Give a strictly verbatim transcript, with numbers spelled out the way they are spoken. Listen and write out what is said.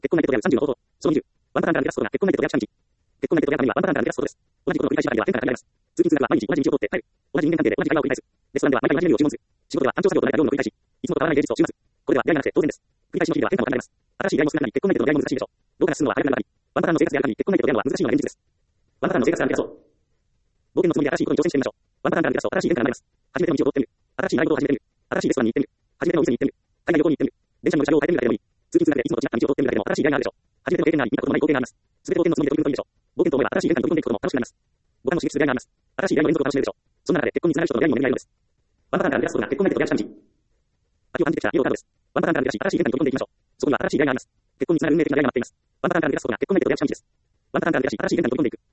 結婚内定と出会うさんじゅうの方法。そのにじゅう。ワンパターンから抜け出すことが結婚内定と出会うチャレンジ。結婚内定と出会うためにはワンパターンから抜け出すことです。同じことの繰り返しばかりでは変化が見られます。通勤通学は毎日同じ道を通って帰る。同じ人間関係で同じ会話を繰り返す。レストランでは毎回同じメニューを注文する。仕事では単調作業と慣れた業務の繰り返し。いつもと変わらない平日と週末。これでは出会いがなくて当然です。繰り返しの日々では変化も感じられます。新しい出会いも少なくなり結婚内定と出会いも難しいでしょう。どうかな進むのは早くなるばかり。ワンパターンの生活である限り結婚内定と出会うのは難しいのが現実です。ワンパターンの生活から抜け出そう。冒険のつもりで新しいことに挑戦してみましょう。ワンパターンから抜け出すと新しい変化が生まれます。初めての道を通ってみる。新しい習い事を始めてみる。新しいレストランに行ってみる。初めてのお店に行ってみる。海外旅行に行ってみる。電車の乗り車両を変えてみるだけでもいい。通勤通学でいつもと違った道を通ってみるだけでも新しい出会いがあるでしょう。初めての経験があり、見たことのない光景があります。すべて冒険のつもりで取り組むといいでしょう。冒険と思えば新しい変化に取り組んでいくことも楽しくなります。五感を刺激する出会いがあります。新しい出会いの連続を楽しめるでしょう。そんな中で結婚につながる人との出会いにも巡り合うのです。ワンパターンから抜け出すことが結婚内定と出会うチャレンジ。秋を感じてきたイエローカードです。ワンパターンから抜け出し新しい変化に取り組んでいきましょう。そこには新しい出会いがあります。結婚につながる運命的な出会いが待っています。ワンパターンから抜け出すことが結婚内定と出会うチャレンジです。ワンパターンから抜け出し新しい変化に取り組んでいく。